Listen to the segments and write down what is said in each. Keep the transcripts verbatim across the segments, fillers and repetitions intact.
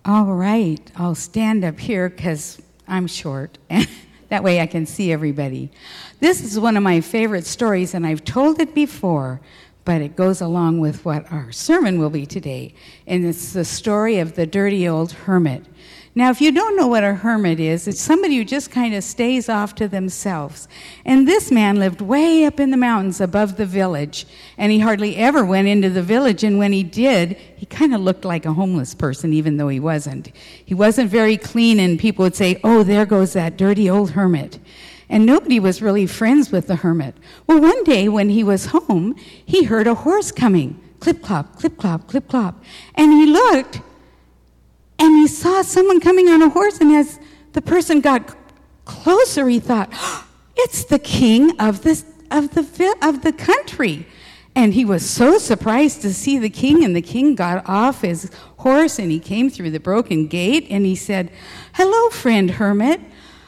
All right, I'll stand up here because I'm short. That way I can see everybody. This is one of my favorite stories, and I've told it before, but it goes along with what our sermon will be today. And it's the story of the dirty old hermit. Now, if you don't know what a hermit is, it's somebody who just kind of stays off to themselves. And this man lived way up in the mountains above the village, and he hardly ever went into the village, and when he did, he kind of looked like a homeless person, even though he wasn't. He wasn't very clean, and people would say, "Oh, there goes that dirty old hermit." And nobody was really friends with the hermit. Well, one day when he was home, he heard a horse coming. Clip-clop, clip-clop, clip-clop. And he looked, and he saw someone coming on a horse, and as the person got closer, he thought, oh, it's the king of the, of the, of the country. And he was so surprised to see the king, and the king got off his horse, and he came through the broken gate, and he said, "Hello, friend hermit.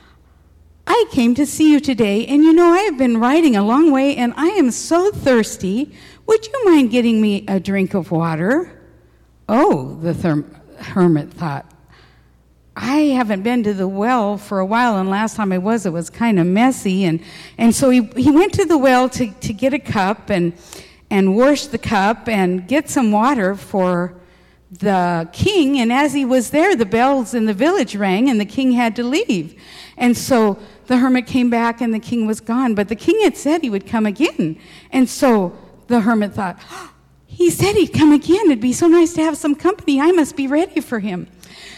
I came to see you today, and you know, I have been riding a long way, and I am so thirsty. Would you mind getting me a drink of water?" Oh, the therm- hermit thought, I haven't been to the well for a while, and last time I was, it was kind of messy. And, and so he, he went to the well to, to get a cup and, and wash the cup and get some water for the king. And as he was there, the bells in the village rang, and the king had to leave. And so the hermit came back, and the king was gone. But the king had said he would come again. And so the hermit thought, oh, he said he'd come again. It'd be so nice to have some company. I must be ready for him.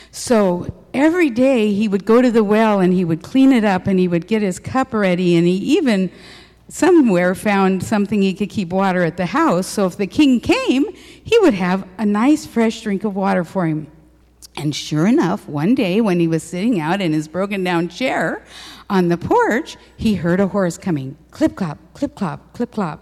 So every day he would go to the well, and he would clean it up, and he would get his cup ready, and he even somewhere found something he could keep water at the house. So if the king came, he would have a nice fresh drink of water for him. And sure enough, one day when he was sitting out in his broken down chair on the porch, he heard a horse coming. Clip-clop, clip-clop, clip-clop.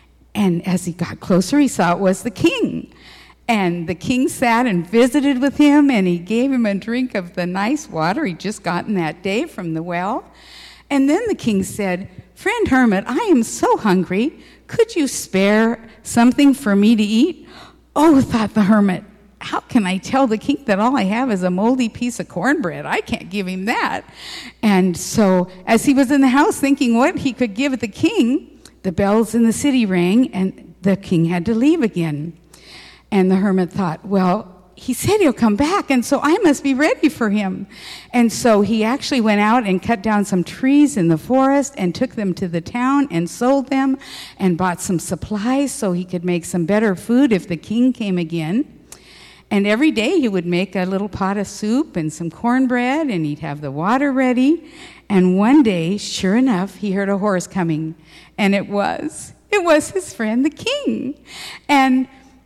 And as he got closer, he saw it was the king. And the king sat and visited with him, and he gave him a drink of the nice water he'd just gotten that day from the well. And then the king said, "Friend hermit, I am so hungry. Could you spare something for me to eat?" Oh, thought the hermit, how can I tell the king that all I have is a moldy piece of cornbread? I can't give him that. And so as he was in the house thinking what he could give the king, the bells in the city rang, and the king had to leave again. And the hermit thought, well, he said he'll come back, and so I must be ready for him. And so he actually went out and cut down some trees in the forest and took them to the town and sold them and bought some supplies so he could make some better food if the king came again. And every day he would make a little pot of soup and some cornbread, and he'd have the water ready. And one day, sure enough, he heard a horse coming. And it was, it was his friend, the king. And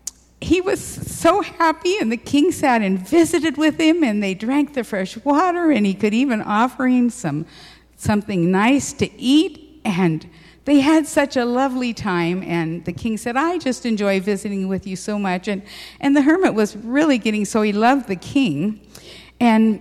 he was so happy, and the king sat and visited with him, and they drank the fresh water, and he could even offer him some something nice to eat. And they had such a lovely time, and the king said, I just enjoy visiting with you so much. And, and the hermit was really getting, so he loved the king. And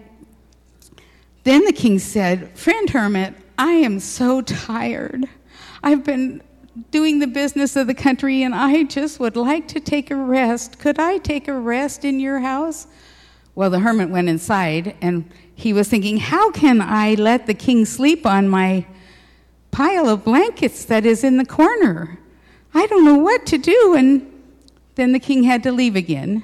then the king said, Friend hermit, I am so tired. I've been doing the business of the country, and I just would like to take a rest. Could I take a rest in your house? Well, the hermit went inside, and he was thinking, how can I let the king sleep on my pile of blankets that is in the corner? I don't know what to do. And then the king had to leave again.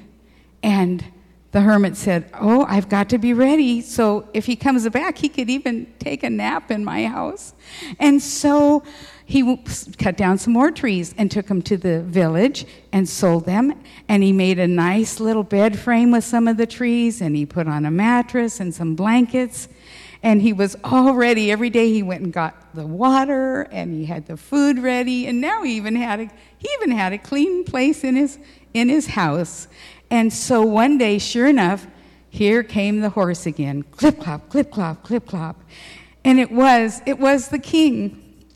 And the hermit said, oh, I've got to be ready. So if he comes back, he could even take a nap in my house. And so he cut down some more trees and took them to the village and sold them. And he made a nice little bed frame with some of the trees, and he put on a mattress and some blankets. And he was all ready. Every day he went and got the water, and he had the food ready. And now he even had a he even had a clean place in his in his house. And so one day, sure enough, here came the horse again. Clip clop, clip clop, clip clop. And it was it was the king.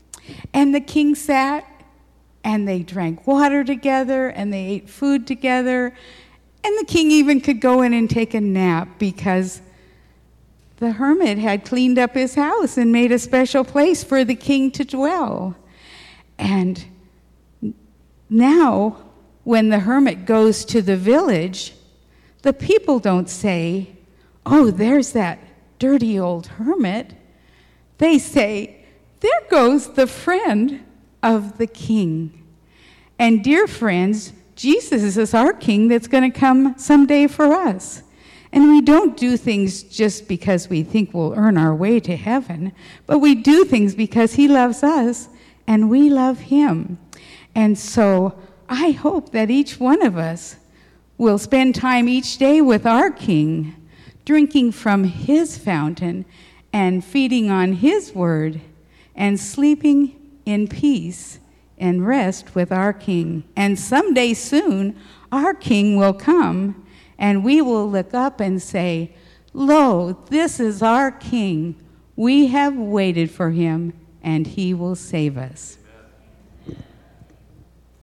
And the king sat, and they drank water together, and they ate food together. And the king even could go in and take a nap because the hermit had cleaned up his house and made a special place for the king to dwell. And now, when the hermit goes to the village, the people don't say, oh, there's that dirty old hermit, they say, there goes the friend of the king. And dear friends, Jesus is our king that's going to come someday for us. And we don't do things just because we think we'll earn our way to heaven, but we do things because he loves us and we love him. And so I hope that each one of us will spend time each day with our king, drinking from his fountain and feeding on his word and sleeping in peace and rest with our king. And someday soon, our king will come, and we will look up and say, lo, this is our king. We have waited for him, and he will save us.